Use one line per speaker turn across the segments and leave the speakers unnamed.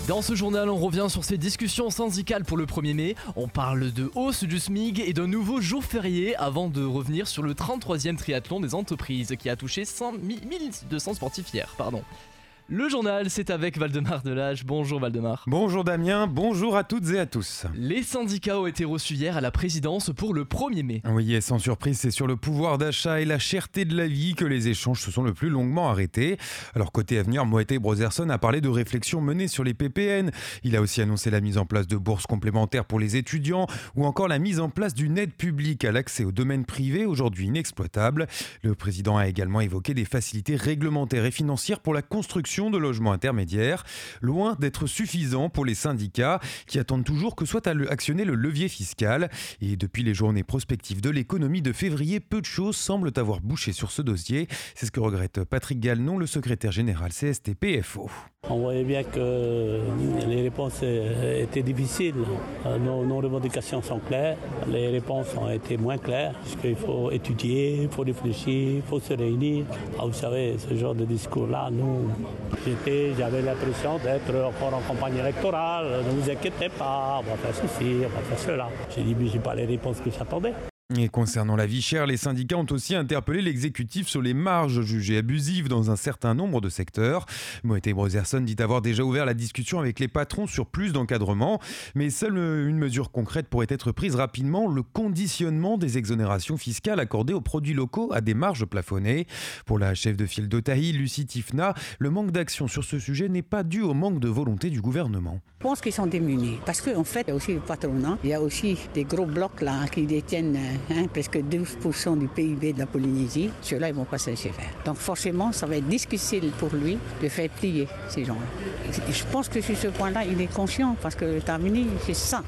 Dans ce journal, on revient sur ces discussions syndicales pour le 1er mai. On parle de hausse du SMIC et d'un nouveau jour férié avant de revenir sur le 33e triathlon des entreprises qui a touché 1200 sportifs hier. Le journal, c'est avec Valdemar Delage. Bonjour Valdemar.
Bonjour Damien, bonjour à toutes et à tous.
Les syndicats ont été reçus hier à la présidence pour le 1er mai.
Oui, et sans surprise, c'est sur le pouvoir d'achat et la cherté de la vie que les échanges se sont le plus longuement arrêtés. Alors côté avenir, Moët Brotherson a parlé de réflexions menées sur les PPN. Il a aussi annoncé la mise en place de bourses complémentaires pour les étudiants ou encore la mise en place d'une aide publique à l'accès au domaine privé, aujourd'hui inexploitable. Le président a également évoqué des facilités réglementaires et financières pour la construction de logements intermédiaires, loin d'être suffisant pour les syndicats qui attendent toujours que soit actionné le levier fiscal. Et depuis les journées prospectives de l'économie de février, peu de choses semblent avoir bouché sur ce dossier. C'est ce que regrette Patrick Galenon, le secrétaire général CSTPFO.
On voyait bien que les réponses étaient difficiles. Nos revendications sont claires, les réponses ont été moins claires, puisqu'il faut étudier, il faut réfléchir, il faut se réunir. Vous savez, ce genre de discours-là, j'avais l'impression d'être encore en campagne électorale. Ne vous inquiétez pas, on va faire ceci, on va faire cela. J'ai dit, mais je n'ai pas les réponses que j'attendais.
Et concernant la vie chère, les syndicats ont aussi interpellé l'exécutif sur les marges jugées abusives dans un certain nombre de secteurs. Moët Brotherson dit avoir déjà ouvert la discussion avec les patrons sur plus d'encadrement, mais seule une mesure concrète pourrait être prise rapidement, le conditionnement des exonérations fiscales accordées aux produits locaux à des marges plafonnées. Pour la chef de file d'Otahi, Lucie Tifna, le manque d'action sur ce sujet n'est pas dû au manque de volonté du gouvernement.
Je pense qu'ils sont démunis, parce qu'en fait, il y a aussi le patronat, il y a aussi des gros blocs là qui détiennent presque 12% du PIB de la Polynésie. Ceux-là, ils ne vont pas se laisser faire. Donc forcément, ça va être difficile pour lui de faire plier ces gens-là. Je pense que sur ce point-là, il est conscient, parce que les États-Unis, c'est ça.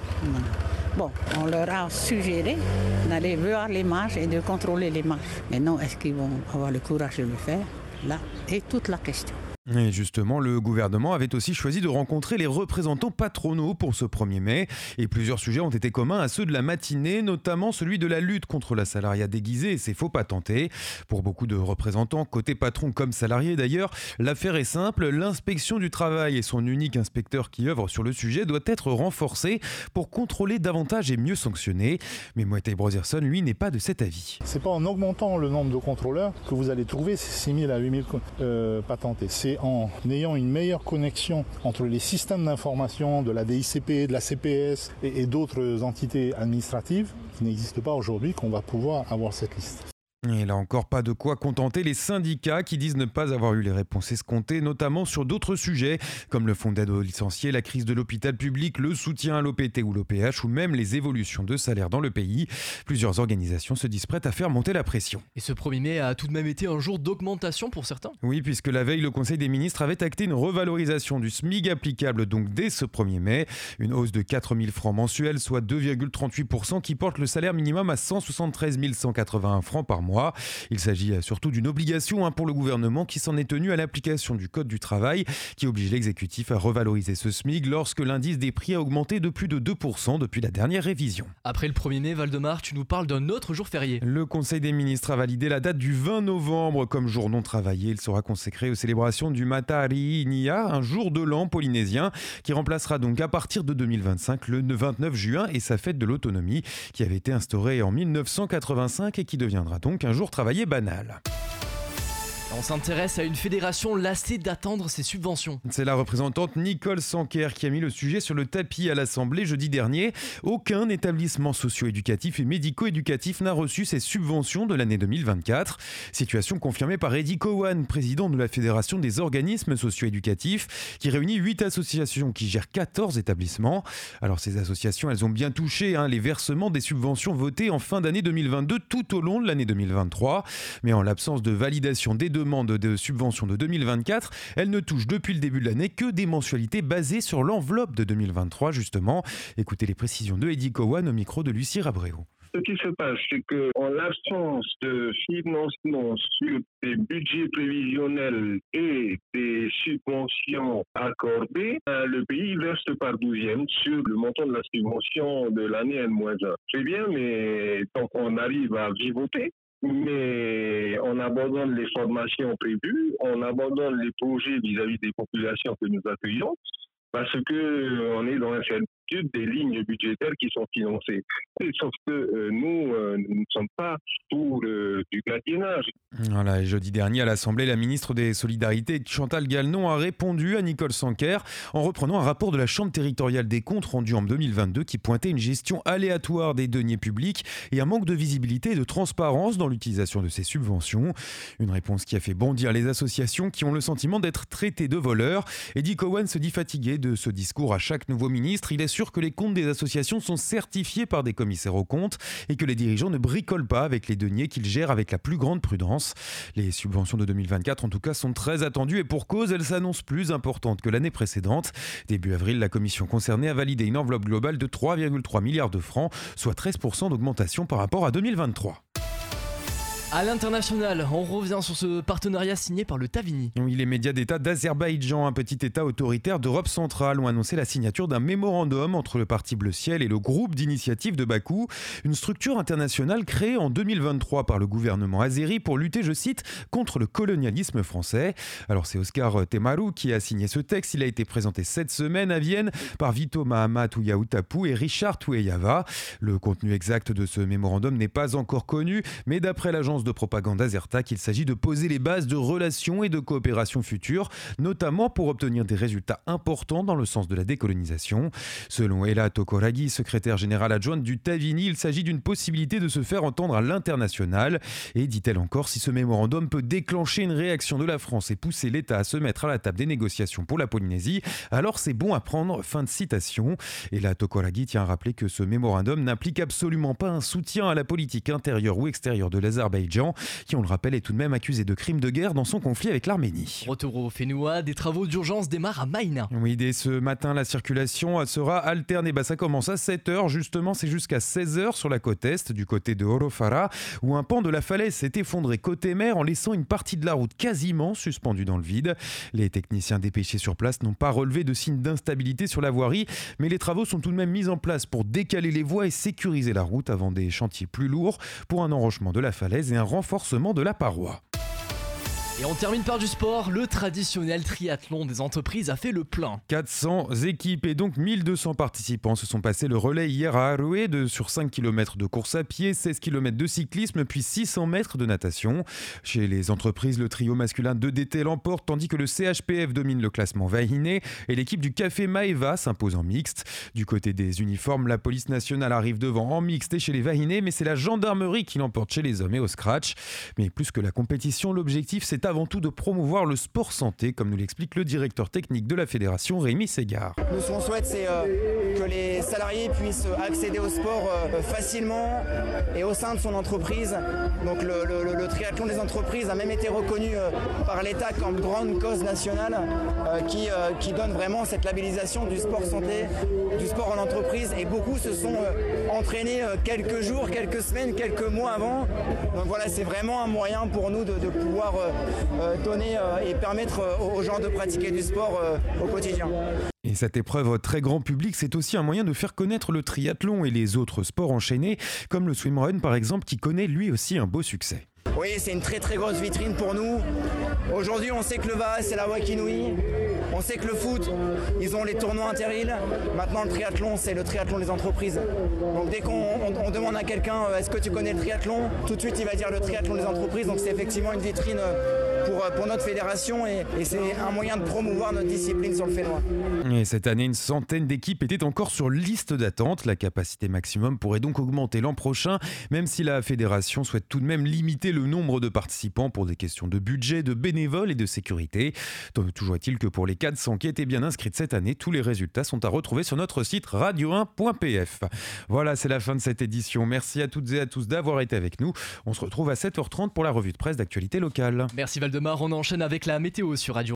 Bon, on leur a suggéré d'aller voir les marges et de contrôler les marges. Maintenant, est-ce qu'ils vont avoir le courage de le faire? Là est toute la question.
Et justement, le gouvernement avait aussi choisi de rencontrer les représentants patronaux pour ce 1er mai. Et plusieurs sujets ont été communs à ceux de la matinée, notamment celui de la lutte contre la salariat déguisé et ses faux patentés. Pour beaucoup de représentants, côté patron comme salarié d'ailleurs, l'affaire est simple. L'inspection du travail et son unique inspecteur qui œuvre sur le sujet doit être renforcée pour contrôler davantage et mieux sanctionner. Mais Moët Brotherson, lui, n'est pas de cet avis.
C'est pas en augmentant le nombre de contrôleurs que vous allez trouver ces 6 000 à 8 000 patentés. C'est en ayant une meilleure connexion entre les systèmes d'information de la DICP, de la CPS et d'autres entités administratives qui n'existent pas aujourd'hui qu'on va pouvoir avoir cette liste.
Et là encore, pas de quoi contenter les syndicats qui disent ne pas avoir eu les réponses escomptées, notamment sur d'autres sujets, comme le fonds d'aide aux licenciés, la crise de l'hôpital public, le soutien à l'OPT ou l'OPH, ou même les évolutions de salaire dans le pays. Plusieurs organisations se disent prêtes à faire monter la pression.
Et ce 1er mai a tout de même été un jour d'augmentation pour certains.
Oui, puisque la veille, le Conseil des ministres avait acté une revalorisation du SMIC applicable donc dès ce 1er mai. Une hausse de 4 000 francs mensuels, soit 2,38%, qui porte le salaire minimum à 173 181 francs par mois. Il s'agit surtout d'une obligation pour le gouvernement qui s'en est tenu à l'application du Code du travail qui oblige l'exécutif à revaloriser ce SMIC lorsque l'indice des prix a augmenté de plus de 2% depuis la dernière révision.
Après le 1er mai, Valdemar, tu nous parles d'un autre jour férié.
Le Conseil des ministres a validé la date du 20 novembre comme jour non travaillé. Il sera consacré aux célébrations du Matahari Inia, un jour de l'an polynésien qui remplacera donc à partir de 2025 le 29 juin et sa fête de l'autonomie qui avait été instaurée en 1985 et qui deviendra donc un jour travaillé banal.
On s'intéresse à une fédération lassée d'attendre ses subventions.
C'est la représentante Nicole Sanquer qui a mis le sujet sur le tapis à l'Assemblée jeudi dernier. Aucun établissement socio-éducatif et médico-éducatif n'a reçu ses subventions de l'année 2024. Situation confirmée par Eddie Cowan, président de la Fédération des organismes socio-éducatifs, qui réunit 8 associations qui gèrent 14 établissements. Alors ces associations, elles ont bien touché les versements des subventions votées en fin d'année 2022 tout au long de l'année 2023. Mais en l'absence de validation des demande de subvention de 2024, elle ne touche depuis le début de l'année que des mensualités basées sur l'enveloppe de 2023 justement. Écoutez les précisions de Eddie Cowan au micro de Lucie Rabreo.
Ce qui se passe, c'est qu'en l'absence de financement sur des budgets prévisionnels et des subventions accordées, le pays verse par douzième sur le montant de la subvention de l'année N-1. C'est bien, mais tant qu'on arrive à vivoter, mais on abandonne les formations prévues, on abandonne les projets vis-à-vis des populations que nous accueillons. parce que on est dans l'incertitude des lignes budgétaires qui sont financées. Sauf que nous ne sommes pas pour du gladiennage.
Voilà, et jeudi dernier à l'Assemblée, la ministre des Solidarités, Chantal Gualnon, a répondu à Nicole Sanquer en reprenant un rapport de la Chambre territoriale des comptes rendu en 2022 qui pointait une gestion aléatoire des deniers publics et un manque de visibilité et de transparence dans l'utilisation de ces subventions. Une réponse qui a fait bondir les associations qui ont le sentiment d'être traitées de voleurs. Eddie Cohen se dit fatigué de ce discours à chaque nouveau ministre. Il assure que les comptes des associations sont certifiés par des commissaires aux comptes et que les dirigeants ne bricolent pas avec les deniers qu'ils gèrent avec la plus grande prudence. Les subventions de 2024 en tout cas sont très attendues et pour cause, elles s'annoncent plus importantes que l'année précédente. Début avril, la commission concernée a validé une enveloppe globale de 3,3 milliards de francs, soit 13% d'augmentation par rapport à 2023.
À l'international, on revient sur ce partenariat signé par le Tavini.
Oui, les médias d'État d'Azerbaïdjan, un petit État autoritaire d'Europe centrale, ont annoncé la signature d'un mémorandum entre le Parti Bleu Ciel et le groupe d'initiative de Bakou, une structure internationale créée en 2023 par le gouvernement azéri pour lutter, je cite, contre le colonialisme français. Alors c'est Oscar Temaru qui a signé ce texte. Il a été présenté cette semaine à Vienne par Vito Mahamat Ouyaoutapu et Richard Toueyava. Le contenu exact de ce mémorandum n'est pas encore connu, mais d'après l'agence de propagande Azertak, il s'agit de poser les bases de relations et de coopération futures, notamment pour obtenir des résultats importants dans le sens de la décolonisation. Selon Ela Tokoragi, secrétaire générale adjointe du Tavini, il s'agit d'une possibilité de se faire entendre à l'international. Et dit-elle encore, si ce mémorandum peut déclencher une réaction de la France et pousser l'État à se mettre à la table des négociations pour la Polynésie, alors c'est bon à prendre. Fin de citation. Ela Tokoragi tient à rappeler que ce mémorandum n'implique absolument pas un soutien à la politique intérieure ou extérieure de l'Azerbaïdjan, qui, on le rappelle, est tout de même accusé de crimes de guerre dans son conflit avec l'Arménie.
Retour au Fénois, des travaux d'urgence démarrent à Maïna.
Oui, dès ce matin, la circulation sera alternée. Ça commence à 7h, justement, c'est jusqu'à 16h sur la côte est, du côté de Orofara, où un pan de la falaise s'est effondré côté mer en laissant une partie de la route quasiment suspendue dans le vide. Les techniciens dépêchés sur place n'ont pas relevé de signes d'instabilité sur la voirie, mais les travaux sont tout de même mis en place pour décaler les voies et sécuriser la route avant des chantiers plus lourds pour un enrochement de la falaise et un renforcement de la paroi.
Et on termine par du sport. Le traditionnel triathlon des entreprises a fait le plein.
400 équipes et donc 1200 participants se sont passés le relais hier à Aroué sur 5 km de course à pied, 16 km de cyclisme puis 600 mètres de natation. Chez les entreprises, le trio masculin de DT l'emporte tandis que le CHPF domine le classement Vahiné et l'équipe du Café Maeva s'impose en mixte. Du côté des uniformes, la police nationale arrive devant en mixte et chez les Vahiné, mais c'est la gendarmerie qui l'emporte chez les hommes et au scratch. Mais plus que la compétition, l'objectif c'est avant tout de promouvoir le sport santé, comme nous l'explique le directeur technique de la fédération, Rémi Ségard.
Nous, ce qu'on souhaite, c'est que les salariés puissent accéder au sport facilement et au sein de son entreprise. Donc le triathlon des entreprises a même été reconnu par l'État comme grande cause nationale qui donne vraiment cette labellisation du sport santé, du sport en entreprise. Et beaucoup se sont entraînés quelques jours, quelques semaines, quelques mois avant. Donc voilà, c'est vraiment un moyen pour nous de pouvoir donner et permettre aux gens de pratiquer du sport au quotidien.
Et cette épreuve très grand public, c'est aussi un moyen de faire connaître le triathlon et les autres sports enchaînés, comme le swimrun par exemple, qui connaît lui aussi un beau succès.
Oui, c'est une très très grosse vitrine pour nous. Aujourd'hui, on sait que le VAS, c'est la Wakinui. On sait que le foot, ils ont les tournois interîles. Maintenant, le triathlon, c'est le triathlon des entreprises. Donc dès qu'on demande à quelqu'un « Est-ce que tu connais le triathlon ?», tout de suite, il va dire le triathlon des entreprises. Donc c'est effectivement une vitrine pour notre fédération et c'est un moyen de promouvoir notre discipline sur le Fénois.
Et cette année, une centaine d'équipes étaient encore sur liste d'attente. La capacité maximum pourrait donc augmenter l'an prochain, même si la fédération souhaite tout de même limiter le nombre de participants pour des questions de budget, de bénévoles et de sécurité. Toujours est-il que pour les 400 qui étaient bien inscrites cette année, tous les résultats sont à retrouver sur notre site radio1.pf. Voilà, c'est la fin de cette édition. Merci à toutes et à tous d'avoir été avec nous. On se retrouve à 7h30 pour la revue de presse d'actualité locale.
Merci Valdemar, on enchaîne avec la météo sur Radio